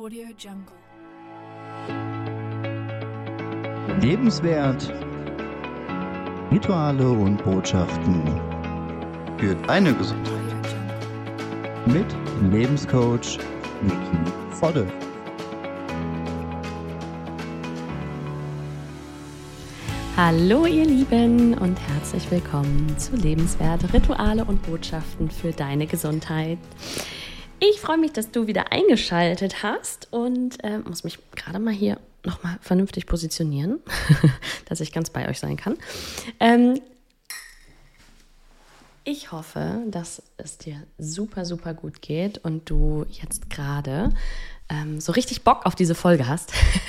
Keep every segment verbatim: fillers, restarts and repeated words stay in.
Audio Jungle. Lebenswert, Rituale und Botschaften für deine Gesundheit mit Lebenscoach Niki Vodde. Hallo ihr Lieben und herzlich willkommen zu Lebenswert, Rituale und Botschaften für deine Gesundheit. Ich freue mich, dass du wieder eingeschaltet hast und äh, muss mich gerade mal hier nochmal vernünftig positionieren, dass ich ganz bei euch sein kann. Ähm, ich hoffe, dass es dir super, super gut geht und du jetzt gerade ähm, so richtig Bock auf diese Folge hast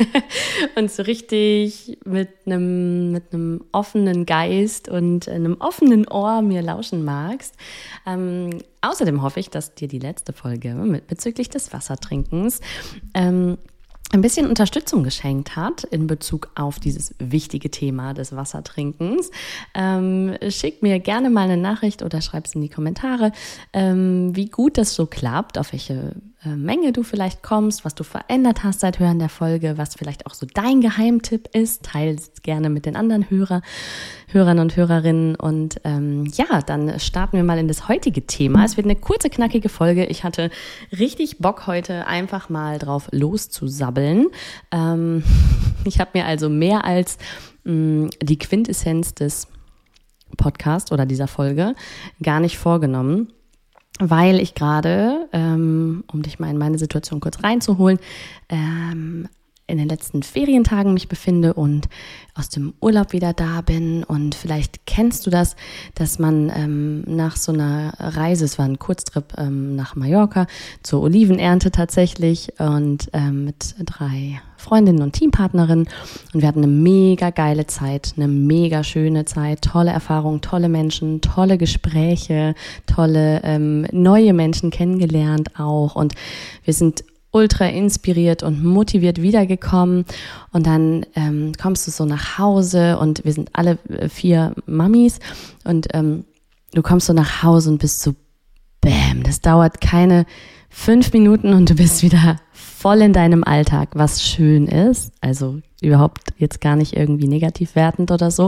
und so richtig mit einem mit einem offenen Geist und einem offenen Ohr mir lauschen magst. Ähm, außerdem hoffe ich, dass dir die letzte Folge mit, bezüglich des Wassertrinkens ähm, ein bisschen Unterstützung geschenkt hat in Bezug auf dieses wichtige Thema des Wassertrinkens. Ähm, schick mir gerne mal eine Nachricht oder schreib es in die Kommentare, ähm, wie gut das so klappt, auf welche äh, Menge du vielleicht kommst, was du verändert hast seit Hören der Folge, was vielleicht auch so dein Geheimtipp ist. Teil es gerne mit den anderen Hörer, Hörern und Hörerinnen. Und ähm, ja, dann starten wir mal in das heutige Thema. Es wird eine kurze, knackige Folge. Ich hatte richtig Bock heute einfach mal drauf loszusabbeln. Ähm, ich habe mir also mehr als mh, die Quintessenz des Podcasts oder dieser Folge gar nicht vorgenommen, weil ich gerade, ähm, um dich mal in meine Situation kurz reinzuholen, ähm, in den letzten Ferientagen mich befinde und aus dem Urlaub wieder da bin. Und vielleicht kennst du das, dass man ähm, nach so einer Reise, es war ein Kurztrip ähm, nach Mallorca, zur Olivenernte tatsächlich und ähm, mit drei Freundinnen und Teampartnerinnen. Und wir hatten eine mega geile Zeit, eine mega schöne Zeit, tolle Erfahrungen, tolle Menschen, tolle Gespräche, tolle ähm, neue Menschen kennengelernt auch. Und wir sind ultra inspiriert und motiviert wiedergekommen und dann ähm, kommst du so nach Hause und wir sind alle vier Mamis und ähm, du kommst so nach Hause und bist so bäm, das dauert keine fünf Minuten und du bist wieder voll in deinem Alltag, was schön ist, also überhaupt jetzt gar nicht irgendwie negativ wertend oder so,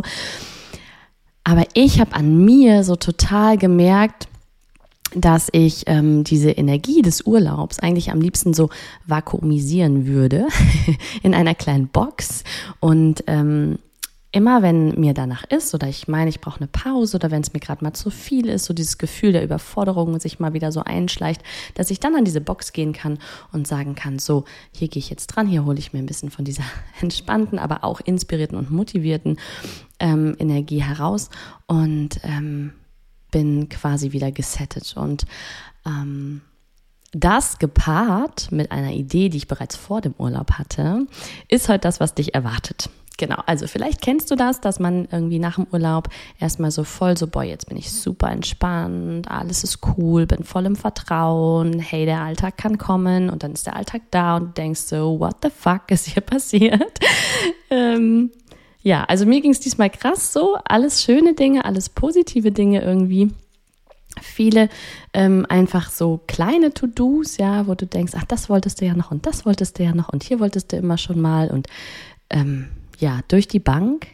aber ich habe an mir so total gemerkt, dass ich ähm, diese Energie des Urlaubs eigentlich am liebsten so vakuumisieren würde in einer kleinen Box und ähm, immer wenn mir danach ist oder ich meine, ich brauche eine Pause oder wenn es mir gerade mal zu viel ist, so dieses Gefühl der Überforderung sich mal wieder so einschleicht, dass ich dann an diese Box gehen kann und sagen kann, so, hier gehe ich jetzt dran, hier hole ich mir ein bisschen von dieser entspannten, aber auch inspirierten und motivierten ähm, Energie heraus und ähm, bin quasi wieder gesettet und ähm, das gepaart mit einer Idee, die ich bereits vor dem Urlaub hatte, ist halt das, was dich erwartet. Genau, also vielleicht kennst du das, dass man irgendwie nach dem Urlaub erstmal so voll so, boah, jetzt bin ich super entspannt, alles ist cool, bin voll im Vertrauen, hey, der Alltag kann kommen und dann ist der Alltag da und du denkst so, what the fuck ist hier passiert? ähm, Ja, also mir ging es diesmal krass so, alles schöne Dinge, alles positive Dinge irgendwie. Viele ähm, einfach so kleine To-Dos, ja, wo du denkst, ach, das wolltest du ja noch und das wolltest du ja noch und hier wolltest du immer schon mal und ähm, ja, durch die Bank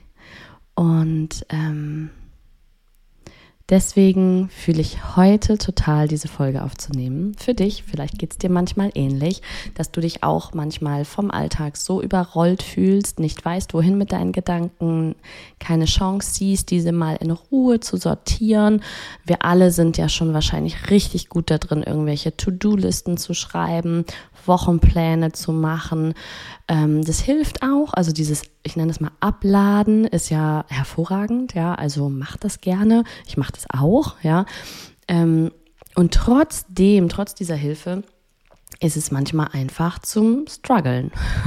und ähm, deswegen fühle ich heute total, diese Folge aufzunehmen. Für dich, vielleicht geht es dir manchmal ähnlich, dass du dich auch manchmal vom Alltag so überrollt fühlst, nicht weißt, wohin mit deinen Gedanken, keine Chance siehst, diese mal in Ruhe zu sortieren. Wir alle sind ja schon wahrscheinlich richtig gut da drin, irgendwelche To-Do-Listen zu schreiben, Wochenpläne zu machen. Ähm, das hilft auch, also dieses, ich nenne es mal Abladen, ist ja hervorragend, ja, also mach das gerne, ich mache das auch, ja, ähm, und trotzdem, trotz dieser Hilfe, ist es manchmal einfach zum Struggeln.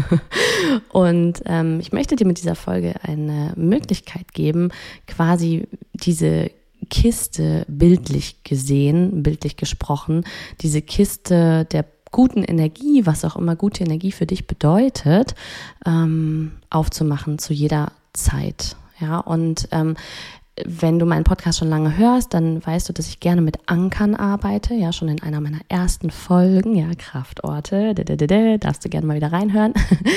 Und ähm, ich möchte dir mit dieser Folge eine Möglichkeit geben, quasi diese Kiste bildlich gesehen, bildlich gesprochen, diese Kiste der guten Energie, was auch immer gute Energie für dich bedeutet, ähm, aufzumachen zu jeder Zeit. Ja, und ähm, wenn du meinen Podcast schon lange hörst, dann weißt du, dass ich gerne mit Ankern arbeite. Ja, schon in einer meiner ersten Folgen, ja, Kraftorte, darfst du gerne mal wieder reinhören.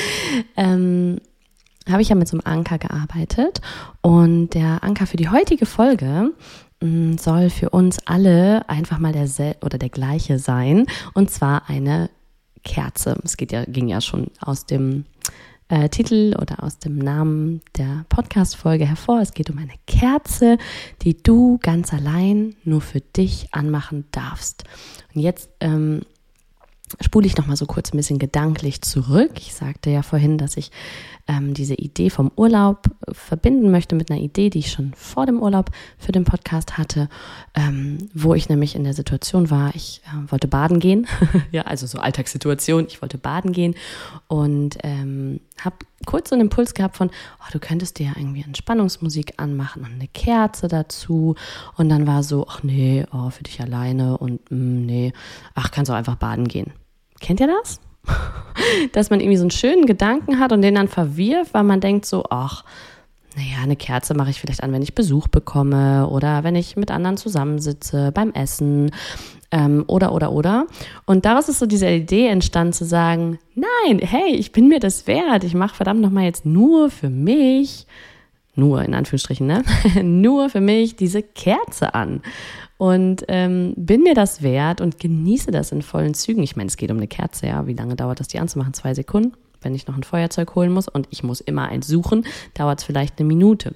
ähm, habe ich ja mit so einem Anker gearbeitet. Und der Anker für die heutige Folge mh, soll für uns alle einfach mal der sel- oder der gleiche sein. Und zwar eine Kerze. Es geht ja, ging ja schon aus dem Äh, Titel oder aus dem Namen der Podcast-Folge hervor. Es geht um eine Kerze, die du ganz allein nur für dich anmachen darfst. Und jetzt ähm, spule ich noch mal so kurz ein bisschen gedanklich zurück. Ich sagte ja vorhin, dass ich ähm, diese Idee vom Urlaub verbinden möchte mit einer Idee, die ich schon vor dem Urlaub für den Podcast hatte, ähm, wo ich nämlich in der Situation war, ich äh, wollte baden gehen, ja, also so Alltagssituation, ich wollte baden gehen und ähm, habe kurz so einen Impuls gehabt von, oh, du könntest dir ja irgendwie Entspannungsmusik anmachen und eine Kerze dazu und dann war so, ach nee, oh, für dich alleine und mh, nee, ach, kannst auch einfach baden gehen. Kennt ihr das? Dass man irgendwie so einen schönen Gedanken hat und den dann verwirft, weil man denkt so, ach, naja, eine Kerze mache ich vielleicht an, wenn ich Besuch bekomme oder wenn ich mit anderen zusammensitze beim Essen ähm, oder, oder, oder. Und daraus ist so diese Idee entstanden zu sagen, nein, hey, ich bin mir das wert, ich mache verdammt nochmal jetzt nur für mich, nur in Anführungsstrichen, ne, nur für mich diese Kerze an. Und ähm, bin mir das wert und genieße das in vollen Zügen. Ich meine, es geht um eine Kerze, ja. Wie lange dauert das, die anzumachen? Zwei Sekunden. Wenn ich noch ein Feuerzeug holen muss und ich muss immer eins suchen, dauert es vielleicht eine Minute.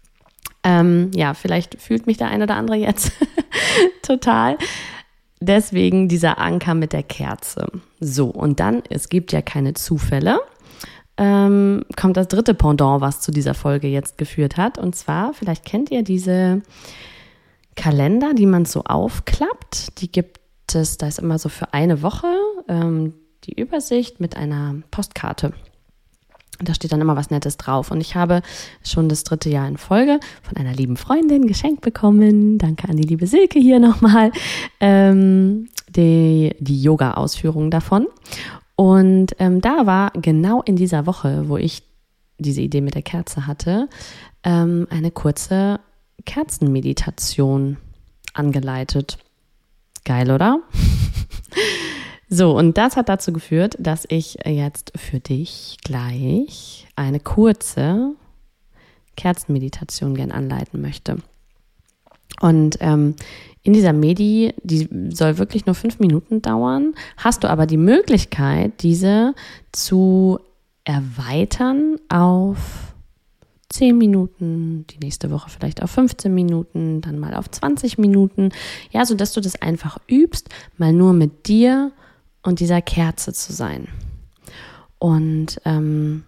Ähm, ja, vielleicht fühlt mich der ein oder andere jetzt total. Deswegen dieser Anker mit der Kerze. So, und dann, es gibt ja keine Zufälle, ähm, kommt das dritte Pendant, was zu dieser Folge jetzt geführt hat. Und zwar, vielleicht kennt ihr diese Kalender, die man so aufklappt. Die gibt es, da ist immer so für eine Woche ähm, die Übersicht mit einer Postkarte. Da steht dann immer was Nettes drauf. Und ich habe schon das dritte Jahr in Folge von einer lieben Freundin geschenkt bekommen. Danke an die liebe Silke hier nochmal. Ähm, die die Yoga-Ausführung davon. Und ähm, da war genau in dieser Woche, wo ich diese Idee mit der Kerze hatte, ähm, eine kurze Kerzenmeditation angeleitet. Geil, oder? So, und das hat dazu geführt, dass ich jetzt für dich gleich eine kurze Kerzenmeditation gern anleiten möchte. Und ähm, in dieser Medi, die soll wirklich nur fünf Minuten dauern, hast du aber die Möglichkeit, diese zu erweitern auf zehn Minuten, die nächste Woche vielleicht auf fünfzehn Minuten, dann mal auf zwanzig Minuten. Ja, sodass du das einfach übst, mal nur mit dir und dieser Kerze zu sein. Und ähm,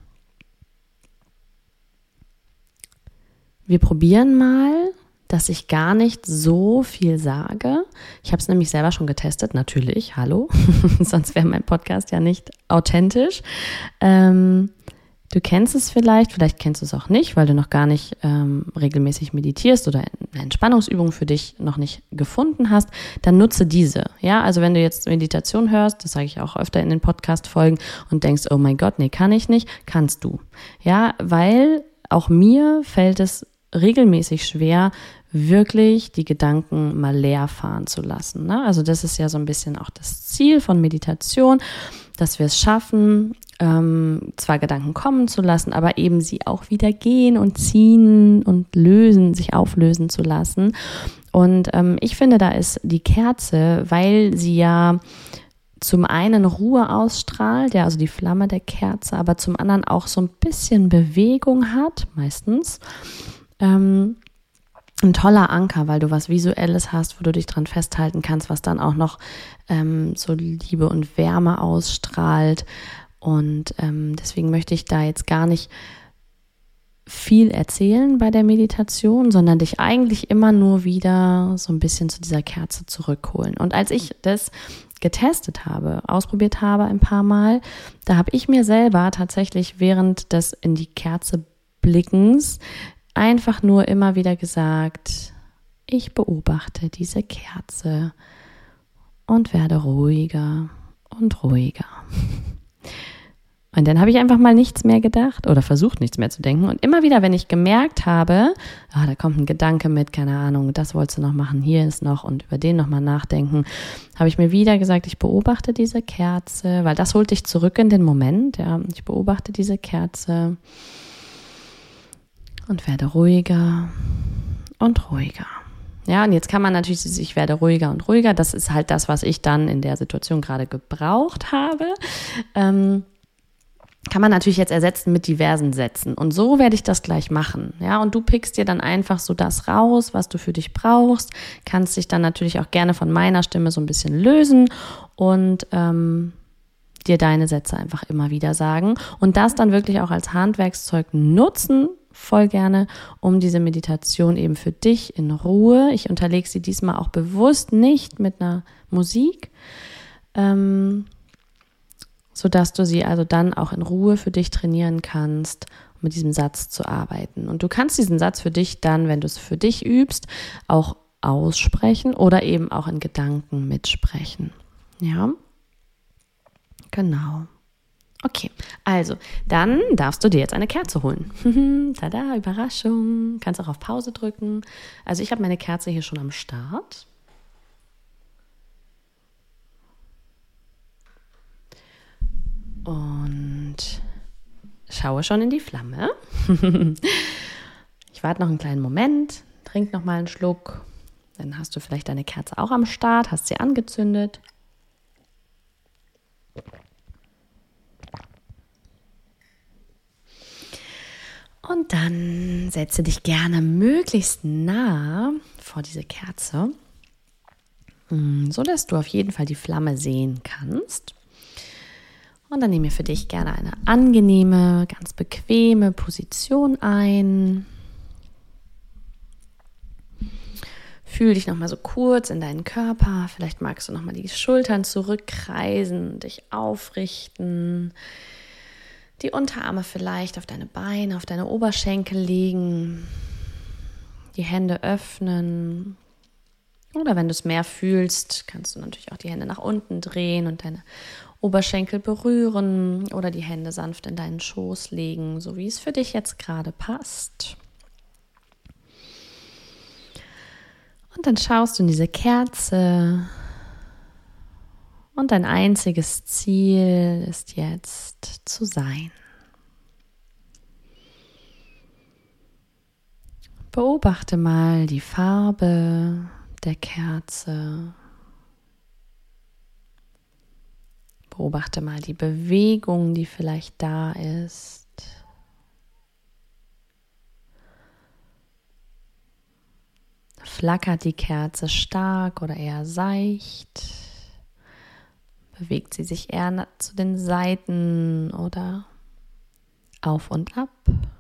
wir probieren mal, dass ich gar nicht so viel sage. Ich habe es nämlich selber schon getestet, natürlich, hallo, sonst wäre mein Podcast ja nicht authentisch. Ähm, Du kennst es vielleicht, vielleicht kennst du es auch nicht, weil du noch gar nicht ähm, regelmäßig meditierst oder eine Entspannungsübung für dich noch nicht gefunden hast, dann nutze diese. Ja, also wenn du jetzt Meditation hörst, das sage ich auch öfter in den Podcast-Folgen und denkst, oh mein Gott, nee, kann ich nicht, kannst du. Ja, weil auch mir fällt es regelmäßig schwer, wirklich die Gedanken mal leer fahren zu lassen. Ne? Also das ist ja so ein bisschen auch das Ziel von Meditation, dass wir es schaffen, ähm, zwar Gedanken kommen zu lassen, aber eben sie auch wieder gehen und ziehen und lösen, sich auflösen zu lassen. Und ähm, ich finde, da ist die Kerze, weil sie ja zum einen Ruhe ausstrahlt, ja, also die Flamme der Kerze, aber zum anderen auch so ein bisschen Bewegung hat, meistens, ähm, ein toller Anker, weil du was Visuelles hast, wo du dich dran festhalten kannst, was dann auch noch ähm, so Liebe und Wärme ausstrahlt. Und ähm, deswegen möchte ich da jetzt gar nicht viel erzählen bei der Meditation, sondern dich eigentlich immer nur wieder so ein bisschen zu dieser Kerze zurückholen. Und als ich das getestet habe, ausprobiert habe ein paar Mal, da habe ich mir selber tatsächlich während des in die Kerze Blickens einfach nur immer wieder gesagt, ich beobachte diese Kerze und werde ruhiger und ruhiger. Und dann habe ich einfach mal nichts mehr gedacht oder versucht, nichts mehr zu denken. Und immer wieder, wenn ich gemerkt habe, ah, da kommt ein Gedanke mit, keine Ahnung, das wolltest du noch machen, hier ist noch und über den nochmal nachdenken, habe ich mir wieder gesagt, ich beobachte diese Kerze, weil das holt dich zurück in den Moment. Ja, ich beobachte diese Kerze und werde ruhiger und ruhiger. Ja, und jetzt kann man natürlich, ich werde ruhiger und ruhiger. Das ist halt das, was ich dann in der Situation gerade gebraucht habe. Ähm, kann man natürlich jetzt ersetzen mit diversen Sätzen. Und so werde ich das gleich machen. Ja, und du pickst dir dann einfach so das raus, was du für dich brauchst. Kannst dich dann natürlich auch gerne von meiner Stimme so ein bisschen lösen und ähm, dir deine Sätze einfach immer wieder sagen. Und das dann wirklich auch als Handwerkszeug nutzen, voll gerne, um diese Meditation eben für dich in Ruhe. Ich unterlege sie diesmal auch bewusst nicht mit einer Musik, ähm, sodass du sie also dann auch in Ruhe für dich trainieren kannst, um mit diesem Satz zu arbeiten. Und du kannst diesen Satz für dich dann, wenn du es für dich übst, auch aussprechen oder eben auch in Gedanken mitsprechen. Ja, genau. Okay, also dann darfst du dir jetzt eine Kerze holen. Tada, Überraschung. Kannst auch auf Pause drücken. Also ich habe meine Kerze hier schon am Start. Und schaue schon in die Flamme. Ich warte noch einen kleinen Moment, trink noch mal einen Schluck. Dann hast du vielleicht deine Kerze auch am Start, hast sie angezündet. Und dann setze dich gerne möglichst nah vor diese Kerze, so dass du auf jeden Fall die Flamme sehen kannst. Und dann nehme für dich gerne eine angenehme, ganz bequeme Position ein. Fühl dich nochmal so kurz in deinen Körper. Vielleicht magst du nochmal die Schultern zurückkreisen, dich aufrichten. Die Unterarme vielleicht auf deine Beine, auf deine Oberschenkel legen. Die Hände öffnen. Oder wenn du es mehr fühlst, kannst du natürlich auch die Hände nach unten drehen und deine Oberschenkel berühren oder die Hände sanft in deinen Schoß legen, so wie es für dich jetzt gerade passt. Und dann schaust du in diese Kerze und dein einziges Ziel ist jetzt zu sein. Beobachte mal die Farbe der Kerze. Beobachte mal die Bewegung, die vielleicht da ist. Flackert die Kerze stark oder eher seicht? Bewegt sie sich eher zu den Seiten oder auf und ab?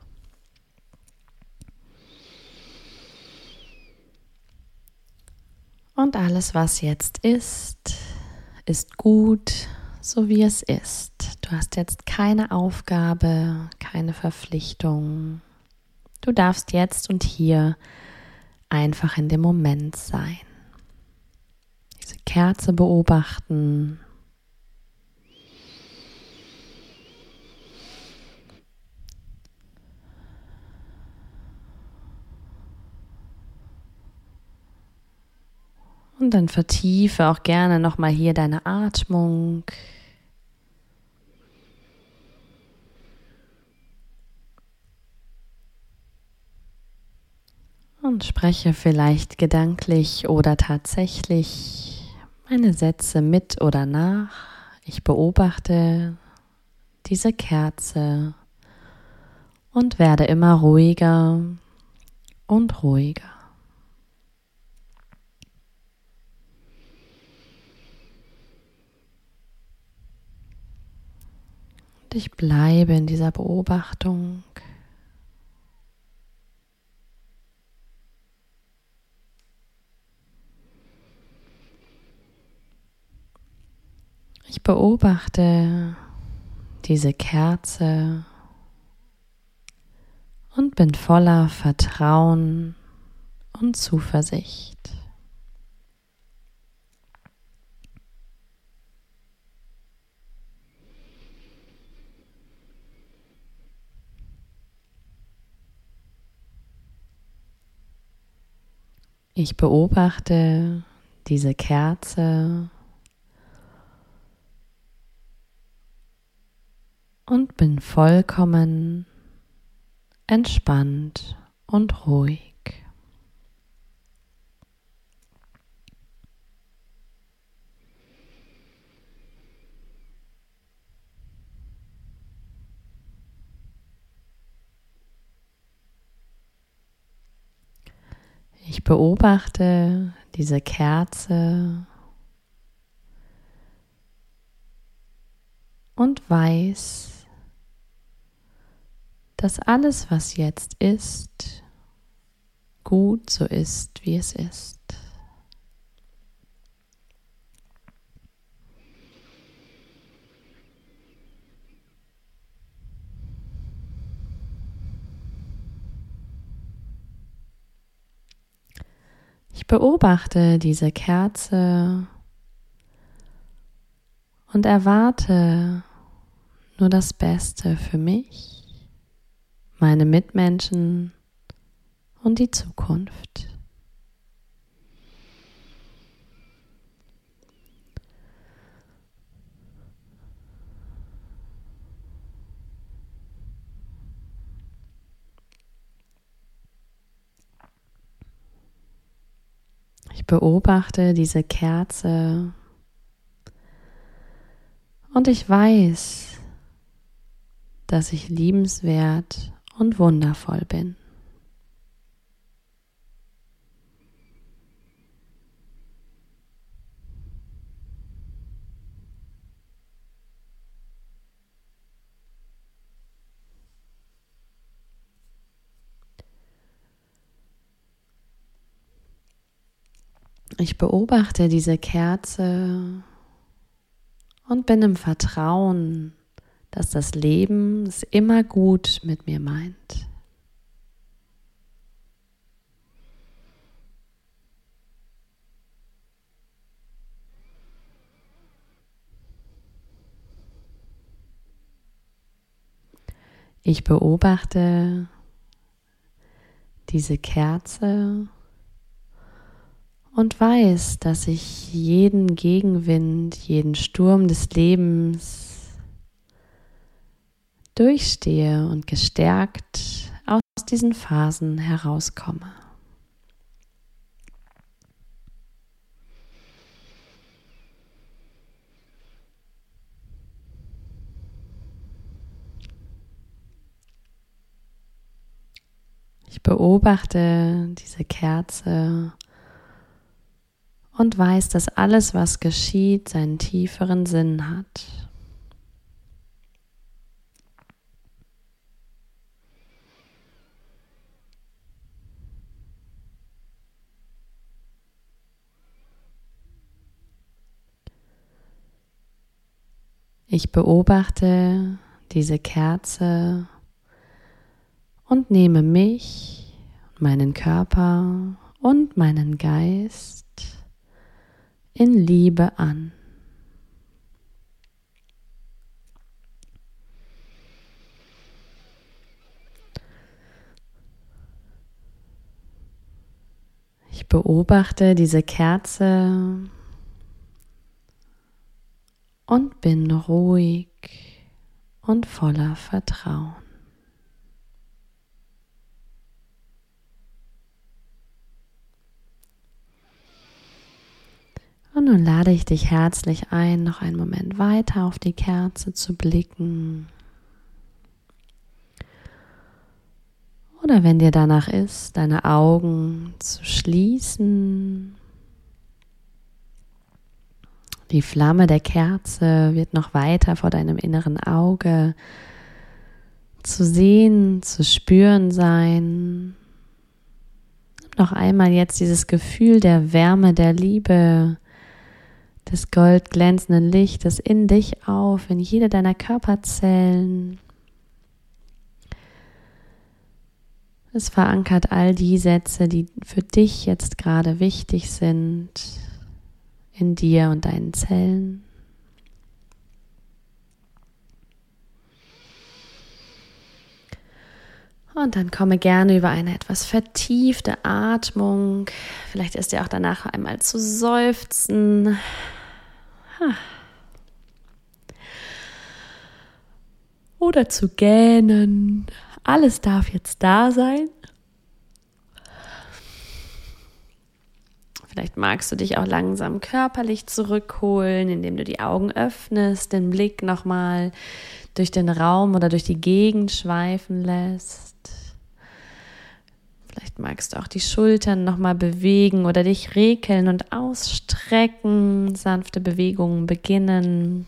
Und alles, was jetzt ist, ist gut, so wie es ist. Du hast jetzt keine Aufgabe, keine Verpflichtung. Du darfst jetzt und hier einfach in dem Moment sein. Diese Kerze beobachten. Und dann vertiefe auch gerne nochmal hier deine Atmung. Und spreche vielleicht gedanklich oder tatsächlich meine Sätze mit oder nach. Ich beobachte diese Kerze und werde immer ruhiger und ruhiger. Und ich bleibe in dieser Beobachtung. Ich beobachte diese Kerze und bin voller Vertrauen und Zuversicht. Ich beobachte diese Kerze und bin vollkommen entspannt und ruhig. Ich beobachte diese Kerze und weiß, dass alles, was jetzt ist, gut so ist, wie es ist. Ich beobachte diese Kerze und erwarte nur das Beste für mich, meine Mitmenschen und die Zukunft. Ich beobachte diese Kerze und ich weiß, dass ich liebenswert und wundervoll bin. Ich beobachte diese Kerze und bin im Vertrauen, dass das Leben es immer gut mit mir meint. Ich beobachte diese Kerze und weiß, dass ich jeden Gegenwind, jeden Sturm des Lebens durchstehe und gestärkt aus diesen Phasen herauskomme. Ich beobachte diese Kerze und weiß, dass alles, was geschieht, seinen tieferen Sinn hat. Ich beobachte diese Kerze und nehme mich, meinen Körper und meinen Geist in Liebe an. Ich beobachte diese Kerze und bin ruhig und voller Vertrauen. Und nun lade ich dich herzlich ein, noch einen Moment weiter auf die Kerze zu blicken. Oder wenn dir danach ist, deine Augen zu schließen. Die Flamme der Kerze wird noch weiter vor deinem inneren Auge zu sehen, zu spüren sein. Noch einmal jetzt dieses Gefühl der Wärme, der Liebe, des goldglänzenden Lichtes in dich auf, in jede deiner Körperzellen. Es verankert all die Sätze, die für dich jetzt gerade wichtig sind, in dir und deinen Zellen. Und dann komme gerne über eine etwas vertiefte Atmung. Vielleicht ist dir auch danach einmal zu seufzen. Oder zu gähnen. Alles darf jetzt da sein. Vielleicht magst du dich auch langsam körperlich zurückholen, indem du die Augen öffnest, den Blick nochmal durch den Raum oder durch die Gegend schweifen lässt. Vielleicht magst du auch die Schultern nochmal bewegen oder dich rekeln und ausstrecken, sanfte Bewegungen beginnen.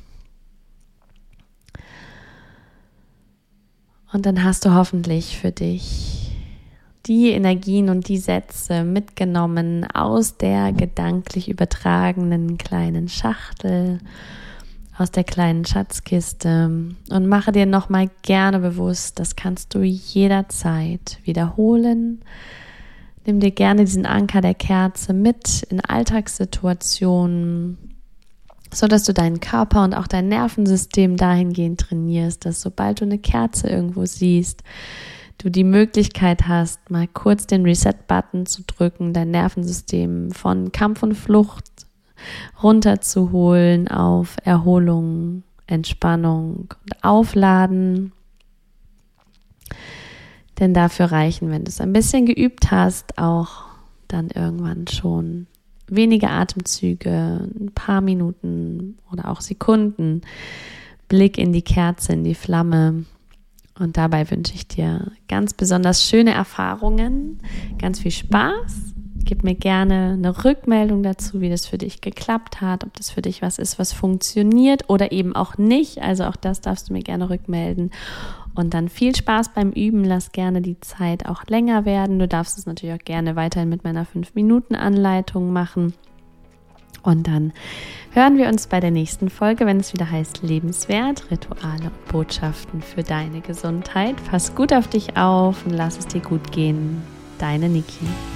Und dann hast du hoffentlich für dich die Energien und die Sätze mitgenommen aus der gedanklich übertragenen kleinen Schachtel, aus der kleinen Schatzkiste, und mache dir nochmal gerne bewusst, das kannst du jederzeit wiederholen. Nimm dir gerne diesen Anker der Kerze mit in Alltagssituationen, sodass du deinen Körper und auch dein Nervensystem dahingehend trainierst, dass sobald du eine Kerze irgendwo siehst, du die Möglichkeit hast, mal kurz den Reset-Button zu drücken, dein Nervensystem von Kampf und Flucht runterzuholen auf Erholung, Entspannung und Aufladen. Denn dafür reichen, wenn du es ein bisschen geübt hast, auch dann irgendwann schon wenige Atemzüge, ein paar Minuten oder auch Sekunden, Blick in die Kerze, in die Flamme. Und dabei wünsche ich dir ganz besonders schöne Erfahrungen, ganz viel Spaß. Gib mir gerne eine Rückmeldung dazu, wie das für dich geklappt hat, ob das für dich was ist, was funktioniert oder eben auch nicht. Also auch das darfst du mir gerne rückmelden. Und dann viel Spaß beim Üben. Lass gerne die Zeit auch länger werden. Du darfst es natürlich auch gerne weiterhin mit meiner fünf Minuten Anleitung machen. Und dann hören wir uns bei der nächsten Folge, wenn es wieder heißt Lebenswert, Rituale und Botschaften für deine Gesundheit. Pass gut auf dich auf und lass es dir gut gehen. Deine Niki.